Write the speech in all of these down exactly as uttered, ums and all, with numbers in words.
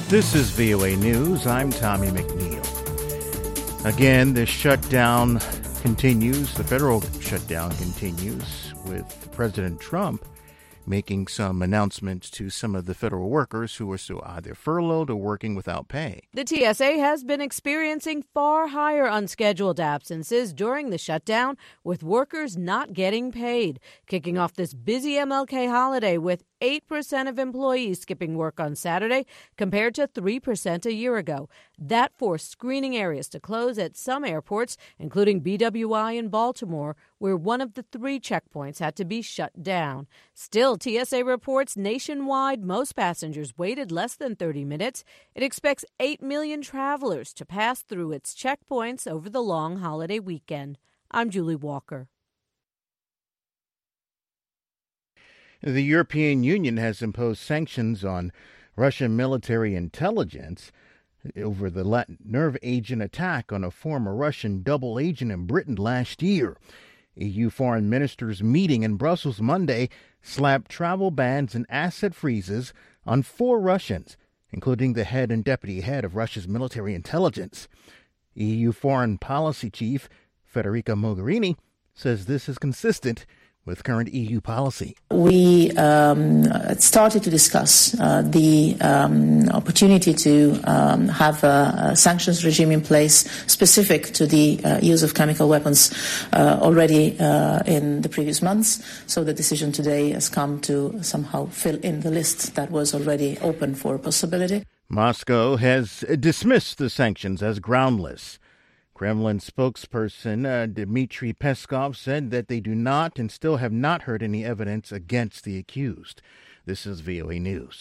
This is V O A News. I'm Tommy McNeil. Again, the shutdown continues. The federal shutdown continues with President Trump making some announcements to some of the federal workers who are still either furloughed or working without pay. The T S A has been experiencing far higher unscheduled absences during the shutdown, with workers not getting paid, kicking off this busy M L K holiday with eight percent of employees skipping work on Saturday compared to three percent a year ago. That forced screening areas to close at some airports, including B W I in Baltimore, where one of the three checkpoints had to be shut down. Still, T S A reports nationwide most passengers waited less than thirty minutes. It expects eight million travelers to pass through its checkpoints over the long holiday weekend. I'm Julie Walker. The European Union has imposed sanctions on Russian military intelligence over the nerve agent attack on a former Russian double agent in Britain last year. E U foreign ministers meeting in Brussels Monday slapped travel bans and asset freezes on four Russians, including the head and deputy head of Russia's military intelligence. E U foreign policy chief Federica Mogherini says this is consistent with current E U policy. We um, started to discuss uh, the um, opportunity to um, have a, a sanctions regime in place specific to the uh, use of chemical weapons uh, already uh, in the previous months. So the decision today has come to somehow fill in the list that was already open for a possibility. Moscow has dismissed the sanctions as groundless. Kremlin spokesperson uh, Dmitry Peskov said that they do not and still have not heard any evidence against the accused. This is V O A News.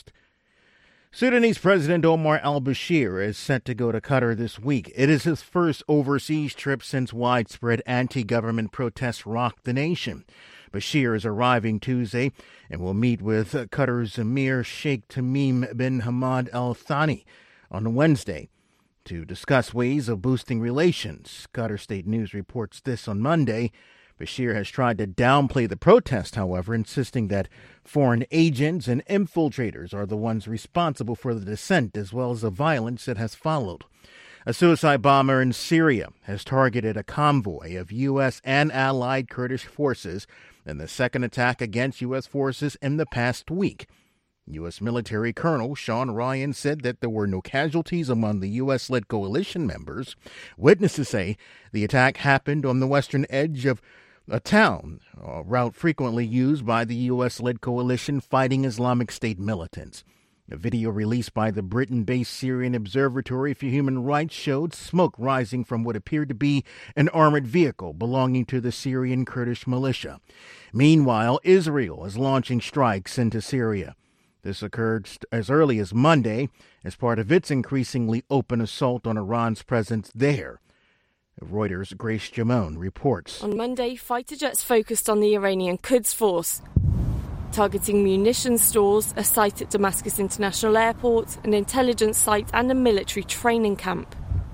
Sudanese President Omar al-Bashir is set to go to Qatar this week. It is his first overseas trip since widespread anti-government protests rocked the nation. Bashir is arriving Tuesday and will meet with Qatar's Emir Sheikh Tamim bin Hamad Al Thani on Wednesday to discuss ways of boosting relations. Qatar State News reports this on Monday. Bashir has tried to downplay the protest, however, insisting that foreign agents and infiltrators are the ones responsible for the dissent as well as the violence that has followed. A suicide bomber in Syria has targeted a convoy of U S and allied Kurdish forces in the second attack against U S forces in the past week. U S military Colonel Sean Ryan said that there were no casualties among the U S-led coalition members. Witnesses say the attack happened on the western edge of a town, a route frequently used by the U S-led coalition fighting Islamic State militants. A video released by the Britain-based Syrian Observatory for Human Rights showed smoke rising from what appeared to be an armored vehicle belonging to the Syrian Kurdish militia. Meanwhile, Israel is launching strikes into Syria. This occurred as early as Monday as part of its increasingly open assault on Iran's presence there. Reuters' Grace Jamon reports. On Monday, fighter jets focused on the Iranian Quds Force, targeting munitions stores, a site at Damascus International Airport, an intelligence site and a military training camp.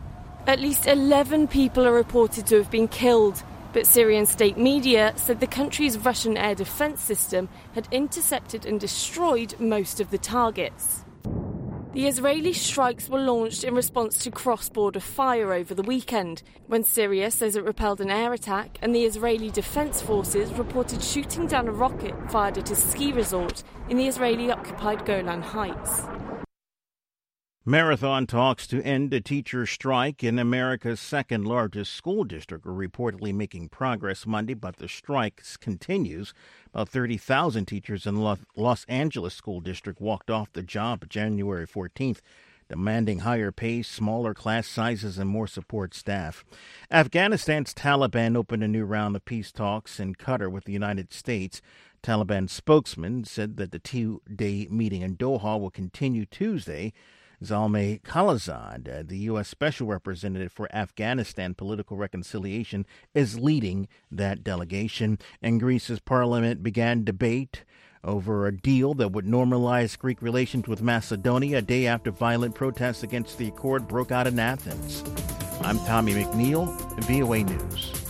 At least eleven people are reported to have been killed, but Syrian state media said the country's Russian air defense system had intercepted and destroyed most of the targets. The Israeli strikes were launched in response to cross-border fire over the weekend, when Syria says it repelled an air attack and the Israeli Defense Forces reported shooting down a rocket fired at a ski resort in the Israeli-occupied Golan Heights. Marathon talks to end a teacher strike in America's second-largest school district are reportedly making progress Monday, but the strike continues. About thirty thousand teachers in the Los Angeles School District walked off the job January fourteenth, demanding higher pay, smaller class sizes, and more support staff. Afghanistan's Taliban opened a new round of peace talks in Qatar with the United States. Taliban spokesman said that the two-day meeting in Doha will continue Tuesday. Zalmay Khalilzad, uh, the U S Special Representative for Afghanistan Political Reconciliation, is leading that delegation. And Greece's parliament began debate over a deal that would normalize Greek relations with Macedonia a day after violent protests against the accord broke out in Athens. I'm Tommy McNeil, V O A News.